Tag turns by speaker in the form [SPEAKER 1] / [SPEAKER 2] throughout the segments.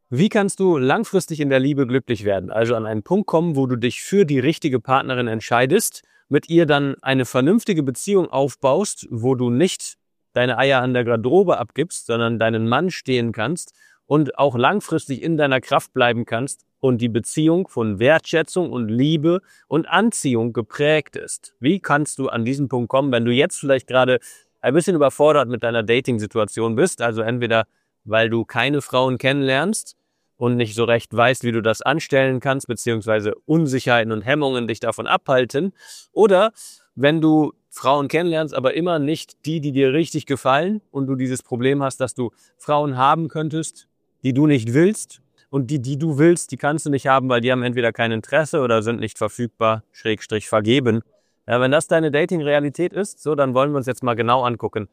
[SPEAKER 1] Wie kannst du langfristig in der Liebe glücklich werden? Also an einen Punkt kommen, wo du dich für die richtige Partnerin entscheidest, mit ihr dann eine vernünftige Beziehung aufbaust, wo du nicht deine Eier an der Garderobe abgibst, sondern deinen Mann stehen kannst und auch langfristig in deiner Kraft bleiben kannst und die Beziehung von Wertschätzung und Liebe und Anziehung geprägt ist. Wie kannst du an diesen Punkt kommen, wenn du jetzt vielleicht gerade ein bisschen überfordert mit deiner Dating-Situation bist, also entweder weil du keine Frauen kennenlernst und nicht so recht weißt, wie du das anstellen kannst, beziehungsweise Unsicherheiten und Hemmungen dich davon abhalten, oder wenn du Frauen kennenlernst, aber immer nicht die dir richtig gefallen und du dieses Problem hast, dass du Frauen haben könntest, die du nicht willst, und die du willst, die kannst du nicht haben, weil die haben entweder kein Interesse oder sind nicht verfügbar, / vergeben. Ja, wenn das deine Dating-Realität ist, so, dann wollen wir uns jetzt mal genau angucken,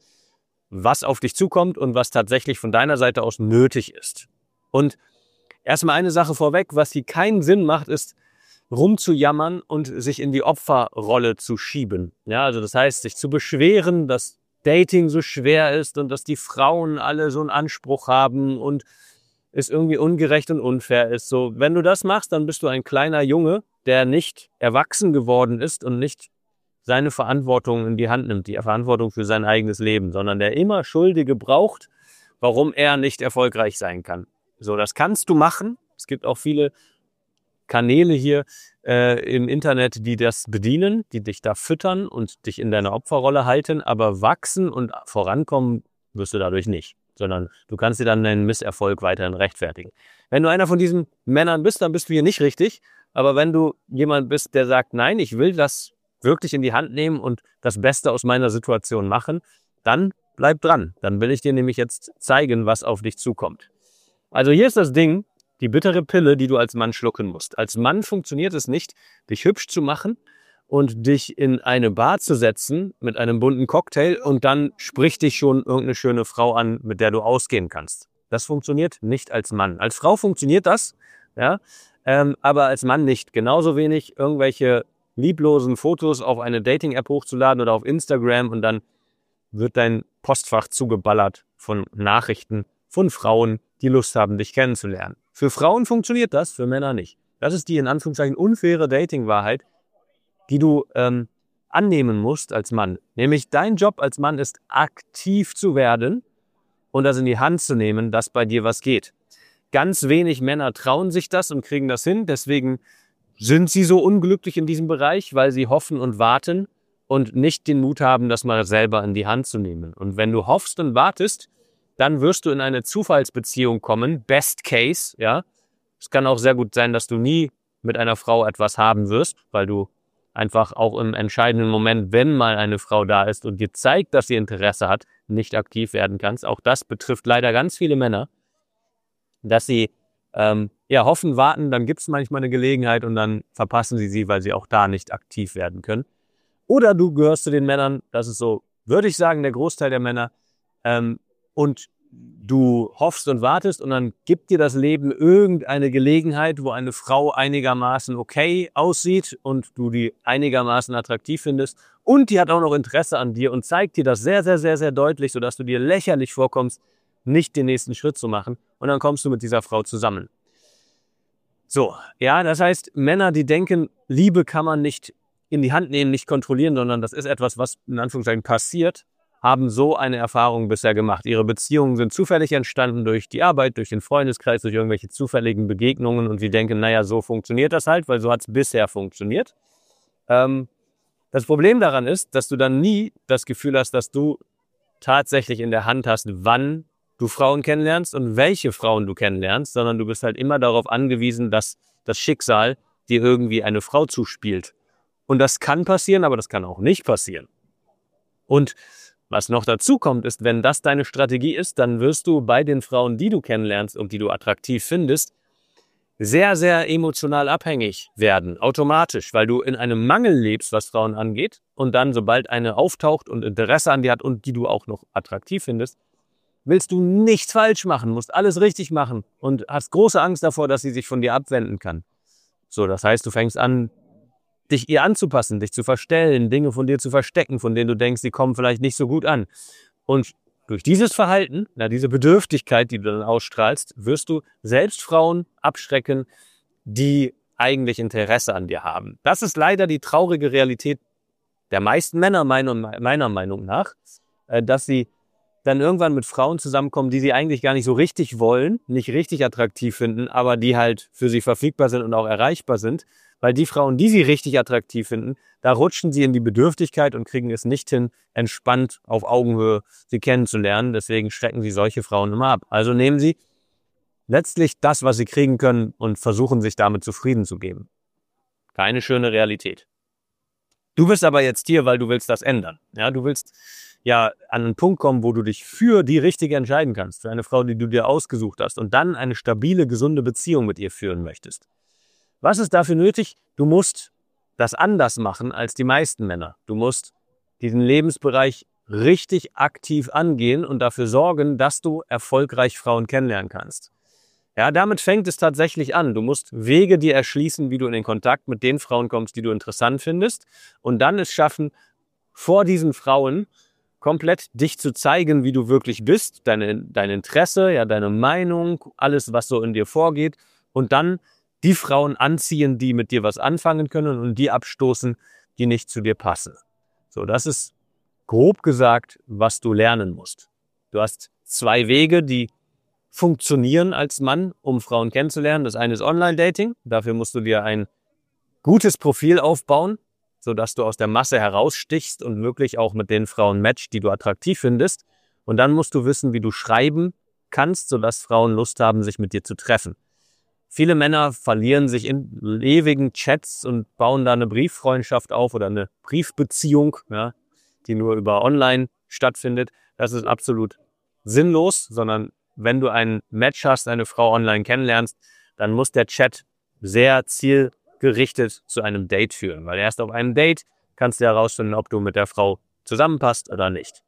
[SPEAKER 1] was auf dich zukommt und was tatsächlich von deiner Seite aus nötig ist. Und erstmal eine Sache vorweg, was hier keinen Sinn macht, ist rumzujammern und sich in die Opferrolle zu schieben. Ja, also das heißt, sich zu beschweren, dass Dating so schwer ist und dass die Frauen alle so einen Anspruch haben und es irgendwie ungerecht und unfair ist. So, wenn du das machst, dann bist du ein kleiner Junge, der nicht erwachsen geworden ist und nicht seine Verantwortung in die Hand nimmt, die Verantwortung für sein eigenes Leben, sondern der immer Schuldige braucht, warum er nicht erfolgreich sein kann. So, das kannst du machen. Es gibt auch viele Kanäle hier im Internet, die das bedienen, die dich da füttern und dich in deiner Opferrolle halten, aber wachsen und vorankommen wirst du dadurch nicht, sondern du kannst dir dann deinen Misserfolg weiterhin rechtfertigen. Wenn du einer von diesen Männern bist, dann bist du hier nicht richtig, aber wenn du jemand bist, der sagt, nein, ich will das wirklich in die Hand nehmen und das Beste aus meiner Situation machen, dann bleib dran. Dann will ich dir nämlich jetzt zeigen, was auf dich zukommt. Also hier ist das Ding, die bittere Pille, die du als Mann schlucken musst. Als Mann funktioniert es nicht, dich hübsch zu machen und dich in eine Bar zu setzen mit einem bunten Cocktail und dann spricht dich schon irgendeine schöne Frau an, mit der du ausgehen kannst. Das funktioniert nicht als Mann. Als Frau funktioniert das, ja, aber als Mann nicht. Genauso wenig irgendwelche lieblosen Fotos auf eine Dating-App hochzuladen oder auf Instagram und dann wird dein Postfach zugeballert von Nachrichten von Frauen, die Lust haben, dich kennenzulernen. Für Frauen funktioniert das, für Männer nicht. Das ist die in Anführungszeichen unfaire Dating-Wahrheit, die du annehmen musst als Mann. Nämlich dein Job als Mann ist, aktiv zu werden und das in die Hand zu nehmen, dass bei dir was geht. Ganz wenig Männer trauen sich das und kriegen das hin, deswegen sind sie so unglücklich in diesem Bereich, weil sie hoffen und warten und nicht den Mut haben, das mal selber in die Hand zu nehmen. Und wenn du hoffst und wartest, dann wirst du in eine Zufallsbeziehung kommen, Best Case, ja. Es kann auch sehr gut sein, dass du nie mit einer Frau etwas haben wirst, weil du einfach auch im entscheidenden Moment, wenn mal eine Frau da ist und dir zeigt, dass sie Interesse hat, nicht aktiv werden kannst. Auch das betrifft leider ganz viele Männer, dass sie hoffen, warten, dann gibt es manchmal eine Gelegenheit und dann verpassen sie, weil sie auch da nicht aktiv werden können. Oder du gehörst zu den Männern, das ist so, würde ich sagen, der Großteil der Männer, und du hoffst und wartest und dann gibt dir das Leben irgendeine Gelegenheit, wo eine Frau einigermaßen okay aussieht und du die einigermaßen attraktiv findest und die hat auch noch Interesse an dir und zeigt dir das sehr, sehr, sehr, sehr deutlich, sodass du dir lächerlich vorkommst, nicht den nächsten Schritt zu machen und dann kommst du mit dieser Frau zusammen. So, ja, das heißt, Männer, die denken, Liebe kann man nicht in die Hand nehmen, nicht kontrollieren, sondern das ist etwas, was in Anführungszeichen passiert, haben so eine Erfahrung bisher gemacht. Ihre Beziehungen sind zufällig entstanden durch die Arbeit, durch den Freundeskreis, durch irgendwelche zufälligen Begegnungen und sie denken, naja, so funktioniert das halt, weil so hat es bisher funktioniert. Das Problem daran ist, dass du dann nie das Gefühl hast, dass du tatsächlich in der Hand hast, wann du Frauen kennenlernst und welche Frauen du kennenlernst, sondern du bist halt immer darauf angewiesen, dass das Schicksal dir irgendwie eine Frau zuspielt. Und das kann passieren, aber das kann auch nicht passieren. Und was noch dazu kommt, ist, wenn das deine Strategie ist, dann wirst du bei den Frauen, die du kennenlernst und die du attraktiv findest, sehr, sehr emotional abhängig werden, automatisch, weil du in einem Mangel lebst, was Frauen angeht und dann, sobald eine auftaucht und Interesse an dir hat und die du auch noch attraktiv findest, willst du nichts falsch machen, musst alles richtig machen und hast große Angst davor, dass sie sich von dir abwenden kann. So, das heißt, du fängst an, dich ihr anzupassen, dich zu verstellen, Dinge von dir zu verstecken, von denen du denkst, sie kommen vielleicht nicht so gut an. Und durch dieses Verhalten, diese Bedürftigkeit, die du dann ausstrahlst, wirst du selbst Frauen abschrecken, die eigentlich Interesse an dir haben. Das ist leider die traurige Realität der meisten Männer meiner Meinung nach, dass sie dann irgendwann mit Frauen zusammenkommen, die sie eigentlich gar nicht so richtig wollen, nicht richtig attraktiv finden, aber die halt für sie verfügbar sind und auch erreichbar sind. Weil die Frauen, die sie richtig attraktiv finden, da rutschen sie in die Bedürftigkeit und kriegen es nicht hin, entspannt auf Augenhöhe sie kennenzulernen. Deswegen schrecken sie solche Frauen immer ab. Also nehmen sie letztlich das, was sie kriegen können und versuchen sich damit zufrieden zu geben. Keine schöne Realität. Du bist aber jetzt hier, weil du willst das ändern. Ja, du willst ja an einen Punkt kommen, wo du dich für die Richtige entscheiden kannst, für eine Frau, die du dir ausgesucht hast und dann eine stabile, gesunde Beziehung mit ihr führen möchtest. Was ist dafür nötig? Du musst das anders machen als die meisten Männer. Du musst diesen Lebensbereich richtig aktiv angehen und dafür sorgen, dass du erfolgreich Frauen kennenlernen kannst. Ja, damit fängt es tatsächlich an. Du musst Wege dir erschließen, wie du in den Kontakt mit den Frauen kommst, die du interessant findest, und dann es schaffen, vor diesen Frauen komplett dich zu zeigen, wie du wirklich bist, dein Interesse, ja, deine Meinung, alles, was so in dir vorgeht, und dann die Frauen anziehen, die mit dir was anfangen können, und die abstoßen, die nicht zu dir passen. So, das ist grob gesagt, was du lernen musst. Du hast 2 Wege, die funktionieren als Mann, um Frauen kennenzulernen. Das eine ist Online-Dating. Dafür musst du dir ein gutes Profil aufbauen, sodass du aus der Masse herausstichst und wirklich auch mit den Frauen matchst, die du attraktiv findest. Und dann musst du wissen, wie du schreiben kannst, sodass Frauen Lust haben, sich mit dir zu treffen. Viele Männer verlieren sich in ewigen Chats und bauen da eine Brieffreundschaft auf oder eine Briefbeziehung, ja, die nur über Online stattfindet. Das ist absolut sinnlos, sondern wenn du ein Match hast, eine Frau online kennenlernst, dann muss der Chat sehr zielgerichtet zu einem Date führen. Weil erst auf einem Date kannst du herausfinden, ob du mit der Frau zusammenpasst oder nicht.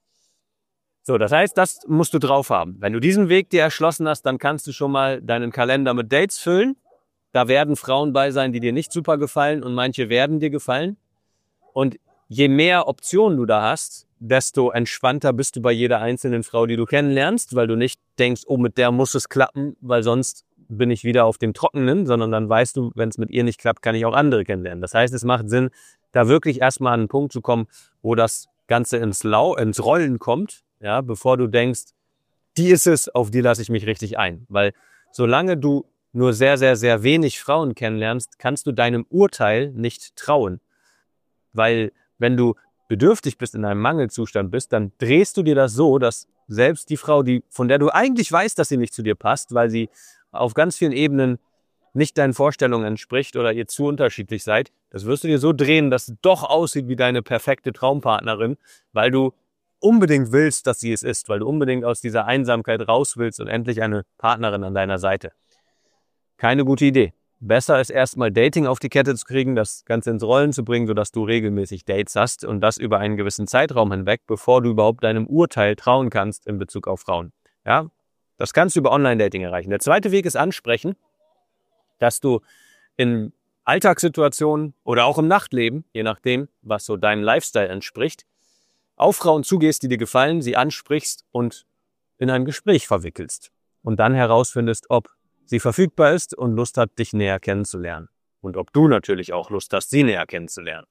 [SPEAKER 1] So, das heißt, das musst du drauf haben. Wenn du diesen Weg dir erschlossen hast, dann kannst du schon mal deinen Kalender mit Dates füllen. Da werden Frauen bei sein, die dir nicht super gefallen, und manche werden dir gefallen. Und je mehr Optionen du da hast, desto entspannter bist du bei jeder einzelnen Frau, die du kennenlernst, weil du nicht denkst, oh, mit der muss es klappen, weil sonst bin ich wieder auf dem Trockenen, sondern dann weißt du, wenn es mit ihr nicht klappt, kann ich auch andere kennenlernen. Das heißt, es macht Sinn, da wirklich erstmal an einen Punkt zu kommen, wo das Ganze ins Rollen kommt, ja, bevor du denkst, die ist es, auf die lasse ich mich richtig ein. Weil solange du nur sehr, sehr, sehr wenig Frauen kennenlernst, kannst du deinem Urteil nicht trauen. Weil wenn du bedürftig bist, in einem Mangelzustand bist, dann drehst du dir das so, dass selbst die Frau, von der du eigentlich weißt, dass sie nicht zu dir passt, weil sie auf ganz vielen Ebenen nicht deinen Vorstellungen entspricht oder ihr zu unterschiedlich seid, das wirst du dir so drehen, dass es doch aussieht wie deine perfekte Traumpartnerin, weil du unbedingt willst, dass sie es ist, weil du unbedingt aus dieser Einsamkeit raus willst und endlich eine Partnerin an deiner Seite. Keine gute Idee. Besser ist erstmal Dating auf die Kette zu kriegen, das Ganze ins Rollen zu bringen, sodass du regelmäßig Dates hast, und das über einen gewissen Zeitraum hinweg, bevor du überhaupt deinem Urteil trauen kannst in Bezug auf Frauen. Ja, das kannst du über Online-Dating erreichen. Der zweite Weg ist ansprechen, dass du in Alltagssituationen oder auch im Nachtleben, je nachdem, was so deinem Lifestyle entspricht, auf Frauen zugehst, die dir gefallen, sie ansprichst und in ein Gespräch verwickelst. Und dann herausfindest, ob sie verfügbar ist und Lust hat, dich näher kennenzulernen. Und ob du natürlich auch Lust hast, sie näher kennenzulernen.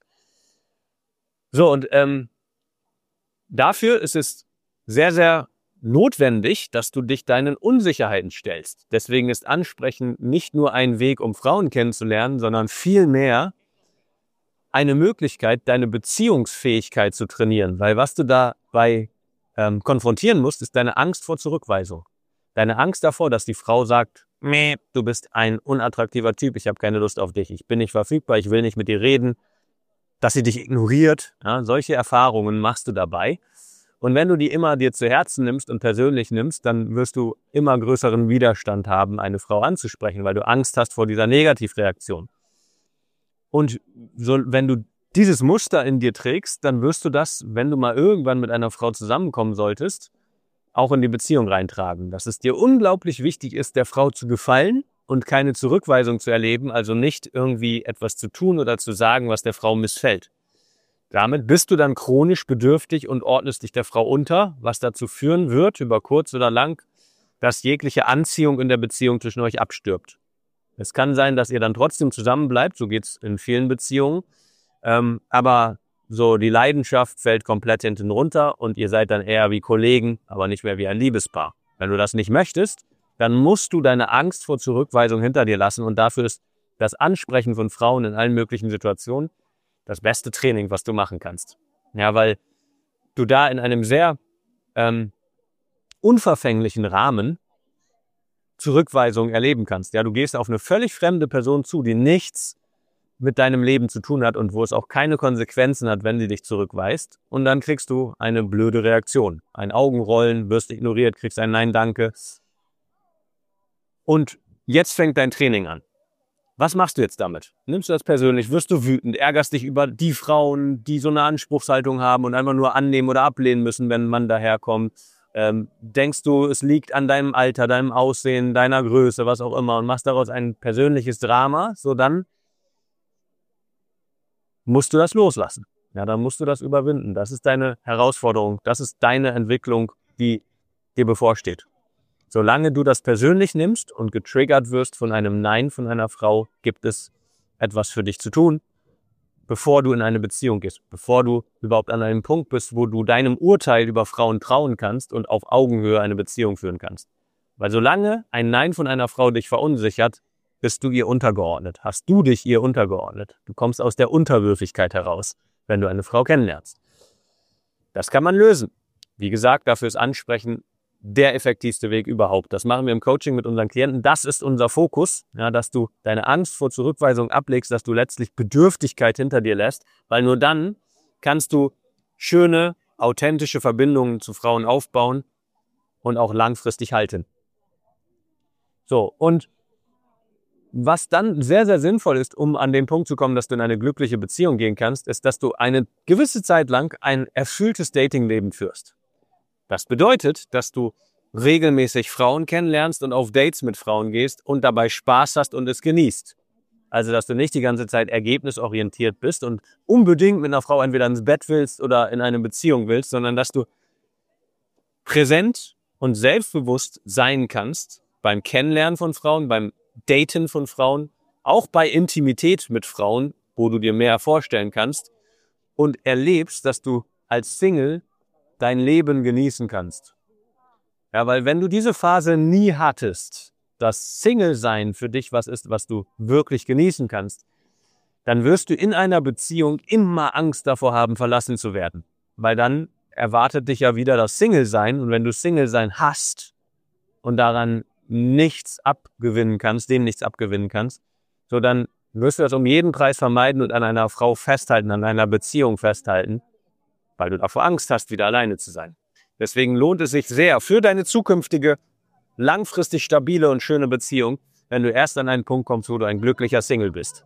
[SPEAKER 1] So, und dafür ist es sehr, sehr notwendig, dass du dich deinen Unsicherheiten stellst. Deswegen ist Ansprechen nicht nur ein Weg, um Frauen kennenzulernen, sondern vielmehr eine Möglichkeit, deine Beziehungsfähigkeit zu trainieren. Weil was du dabei konfrontieren musst, ist deine Angst vor Zurückweisung. Deine Angst davor, dass die Frau sagt, du bist ein unattraktiver Typ, ich habe keine Lust auf dich, ich bin nicht verfügbar, ich will nicht mit dir reden, dass sie dich ignoriert. Ja, solche Erfahrungen machst du dabei. Und wenn du die immer dir zu Herzen nimmst und persönlich nimmst, dann wirst du immer größeren Widerstand haben, eine Frau anzusprechen, weil du Angst hast vor dieser Negativreaktion. Und so, wenn du dieses Muster in dir trägst, dann wirst du das, wenn du mal irgendwann mit einer Frau zusammenkommen solltest, auch in die Beziehung reintragen. Dass es dir unglaublich wichtig ist, der Frau zu gefallen und keine Zurückweisung zu erleben, also nicht irgendwie etwas zu tun oder zu sagen, was der Frau missfällt. Damit bist du dann chronisch bedürftig und ordnest dich der Frau unter, was dazu führen wird, über kurz oder lang, dass jegliche Anziehung in der Beziehung zwischen euch abstirbt. Es kann sein, dass ihr dann trotzdem zusammenbleibt, so geht's in vielen Beziehungen, aber so die Leidenschaft fällt komplett hinten runter und ihr seid dann eher wie Kollegen, aber nicht mehr wie ein Liebespaar. Wenn du das nicht möchtest, dann musst du deine Angst vor Zurückweisung hinter dir lassen und dafür ist das Ansprechen von Frauen in allen möglichen Situationen das beste Training, was du machen kannst. Ja, weil du da in einem sehr unverfänglichen Rahmen Zurückweisung erleben kannst. Ja, du gehst auf eine völlig fremde Person zu, die nichts mit deinem Leben zu tun hat und wo es auch keine Konsequenzen hat, wenn sie dich zurückweist. Und dann kriegst du eine blöde Reaktion. Ein Augenrollen, wirst ignoriert, kriegst ein Nein, danke. Und jetzt fängt dein Training an. Was machst du jetzt damit? Nimmst du das persönlich? Wirst du wütend? Ärgerst dich über die Frauen, die so eine Anspruchshaltung haben und einfach nur annehmen oder ablehnen müssen, wenn ein Mann daherkommt? Denkst du, es liegt an deinem Alter, deinem Aussehen, deiner Größe, was auch immer und machst daraus ein persönliches Drama? So, dann musst du das loslassen. Ja, dann musst du das überwinden. Das ist deine Herausforderung. Das ist deine Entwicklung, die dir bevorsteht. Solange du das persönlich nimmst und getriggert wirst von einem Nein von einer Frau, gibt es etwas für dich zu tun, bevor du in eine Beziehung gehst, bevor du überhaupt an einem Punkt bist, wo du deinem Urteil über Frauen trauen kannst und auf Augenhöhe eine Beziehung führen kannst. Weil solange ein Nein von einer Frau dich verunsichert, bist du ihr untergeordnet. Hast du dich ihr untergeordnet. Du kommst aus der Unterwürfigkeit heraus, wenn du eine Frau kennenlernst. Das kann man lösen. Wie gesagt, dafür ist Ansprechen der effektivste Weg überhaupt. Das machen wir im Coaching mit unseren Klienten. Das ist unser Fokus, ja, dass du deine Angst vor Zurückweisung ablegst, dass du letztlich Bedürftigkeit hinter dir lässt, weil nur dann kannst du schöne, authentische Verbindungen zu Frauen aufbauen und auch langfristig halten. So, und was dann sehr, sehr sinnvoll ist, um an den Punkt zu kommen, dass du in eine glückliche Beziehung gehen kannst, ist, dass du eine gewisse Zeit lang ein erfülltes Datingleben führst. Das bedeutet, dass du regelmäßig Frauen kennenlernst und auf Dates mit Frauen gehst und dabei Spaß hast und es genießt. Also, dass du nicht die ganze Zeit ergebnisorientiert bist und unbedingt mit einer Frau entweder ins Bett willst oder in eine Beziehung willst, sondern dass du präsent und selbstbewusst sein kannst beim Kennenlernen von Frauen, beim Daten von Frauen, auch bei Intimität mit Frauen, wo du dir mehr vorstellen kannst und erlebst, dass du als Single dein Leben genießen kannst. Ja, weil wenn du diese Phase nie hattest, dass Single-Sein für dich was ist, was du wirklich genießen kannst, dann wirst du in einer Beziehung immer Angst davor haben, verlassen zu werden. Weil dann erwartet dich ja wieder das Single-Sein und wenn du Single-Sein hast und daran nichts abgewinnen kannst, dem nichts abgewinnen kannst, so dann wirst du das um jeden Preis vermeiden und an einer Frau festhalten, an einer Beziehung festhalten, weil du davor Angst hast, wieder alleine zu sein. Deswegen lohnt es sich sehr für deine zukünftige, langfristig stabile und schöne Beziehung, wenn du erst an einen Punkt kommst, wo du ein glücklicher Single bist.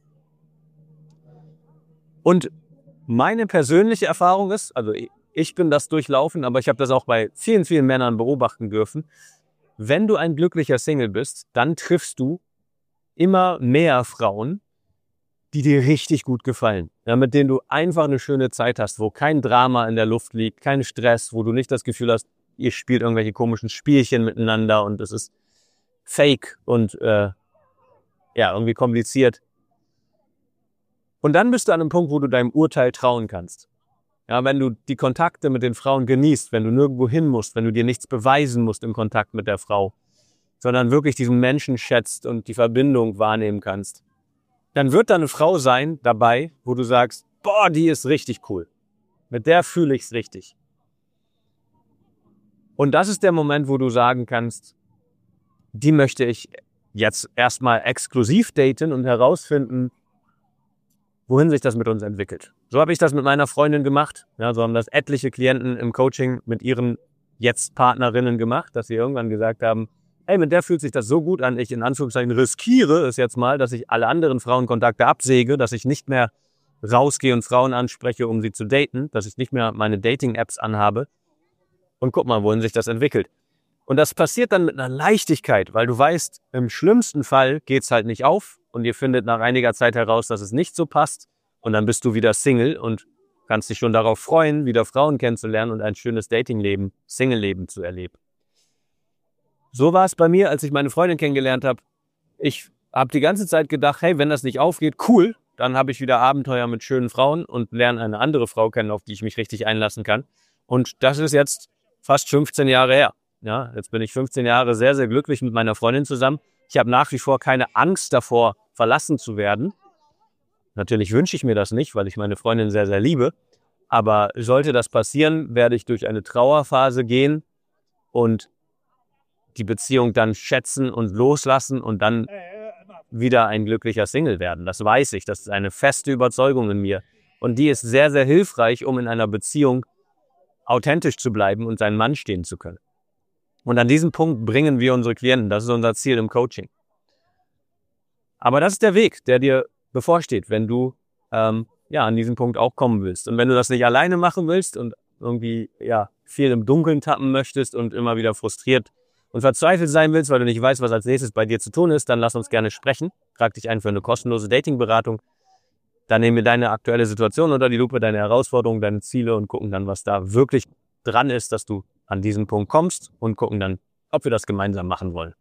[SPEAKER 1] Und meine persönliche Erfahrung ist, also ich bin das durchlaufen, aber ich habe das auch bei vielen, vielen Männern beobachten dürfen, wenn du ein glücklicher Single bist, dann triffst du immer mehr Frauen, die dir richtig gut gefallen, ja, mit denen du einfach eine schöne Zeit hast, wo kein Drama in der Luft liegt, kein Stress, wo du nicht das Gefühl hast, ihr spielt irgendwelche komischen Spielchen miteinander und es ist fake und irgendwie kompliziert. Und dann bist du an einem Punkt, wo du deinem Urteil trauen kannst. Ja, wenn du die Kontakte mit den Frauen genießt, wenn du nirgendwo hin musst, wenn du dir nichts beweisen musst im Kontakt mit der Frau, sondern wirklich diesen Menschen schätzt und die Verbindung wahrnehmen kannst, dann wird da eine Frau sein dabei, wo du sagst, boah, die ist richtig cool. Mit der fühle ich's richtig. Und das ist der Moment, wo du sagen kannst, die möchte ich jetzt erstmal exklusiv daten und herausfinden, wohin sich das mit uns entwickelt. So habe ich das mit meiner Freundin gemacht. Ja, so haben das etliche Klienten im Coaching mit ihren jetzt Partnerinnen gemacht, dass sie irgendwann gesagt haben, hey, mit der fühlt sich das so gut an, ich in Anführungszeichen riskiere es jetzt mal, dass ich alle anderen Frauenkontakte absäge, dass ich nicht mehr rausgehe und Frauen anspreche, um sie zu daten, dass ich nicht mehr meine Dating-Apps anhabe. Und guck mal, wohin sich das entwickelt. Und das passiert dann mit einer Leichtigkeit, weil du weißt, im schlimmsten Fall geht's halt nicht auf und ihr findet nach einiger Zeit heraus, dass es nicht so passt und dann bist du wieder Single und kannst dich schon darauf freuen, wieder Frauen kennenzulernen und ein schönes Datingleben, Single-Leben zu erleben. So war es bei mir, als ich meine Freundin kennengelernt habe. Ich habe die ganze Zeit gedacht, hey, wenn das nicht aufgeht, cool, dann habe ich wieder Abenteuer mit schönen Frauen und lerne eine andere Frau kennen, auf die ich mich richtig einlassen kann. Und das ist jetzt fast 15 Jahre her. Ja, jetzt bin ich 15 Jahre sehr, sehr glücklich mit meiner Freundin zusammen. Ich habe nach wie vor keine Angst davor, verlassen zu werden. Natürlich wünsche ich mir das nicht, weil ich meine Freundin sehr, sehr liebe. Aber sollte das passieren, werde ich durch eine Trauerphase gehen und die Beziehung dann schätzen und loslassen und dann wieder ein glücklicher Single werden. Das weiß ich. Das ist eine feste Überzeugung in mir. Und die ist sehr, sehr hilfreich, um in einer Beziehung authentisch zu bleiben und seinen Mann stehen zu können. Und an diesem Punkt bringen wir unsere Klienten. Das ist unser Ziel im Coaching. Aber das ist der Weg, der dir bevorsteht, wenn du an diesen Punkt auch kommen willst. Und wenn du das nicht alleine machen willst und irgendwie viel im Dunkeln tappen möchtest und immer wieder frustriert und verzweifelt sein willst, weil du nicht weißt, was als nächstes bei dir zu tun ist, dann lass uns gerne sprechen. Trag dich ein für eine kostenlose Datingberatung. Dann nehmen wir deine aktuelle Situation unter die Lupe, deine Herausforderungen, deine Ziele und gucken dann, was da wirklich dran ist, dass du an diesen Punkt kommst und gucken dann, ob wir das gemeinsam machen wollen.